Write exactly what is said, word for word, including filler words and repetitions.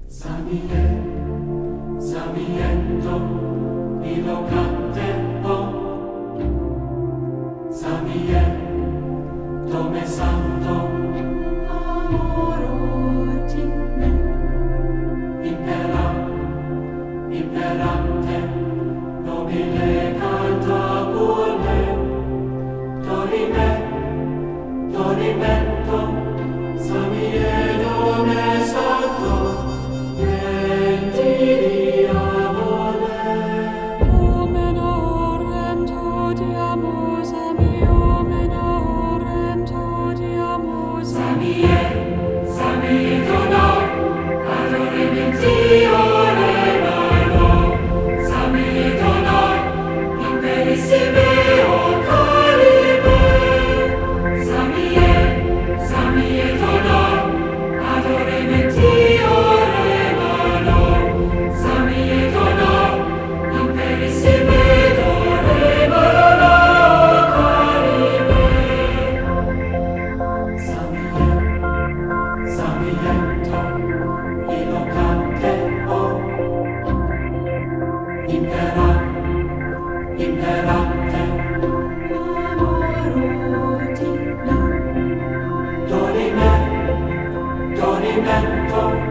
Samie, Samiendo, ilocante ho. Samie, Dome Santo, amoroti me. Impera, imperante, nobile cantabile. Dorime, Dorimento, Samie, Dome Santo, bendiria vole. Omen orrento diamus amio, omen orrento diamus Samie, Samie donor, adorimenti oremano. Samie donor, imperissime o carime. Samie, Samie donor, adorimenti oremano. Samie donor, imperissime oremano carime. Samie, Samiento, ilocante ho. Impera, imperante, amoroti me. Dorime, Dorimento,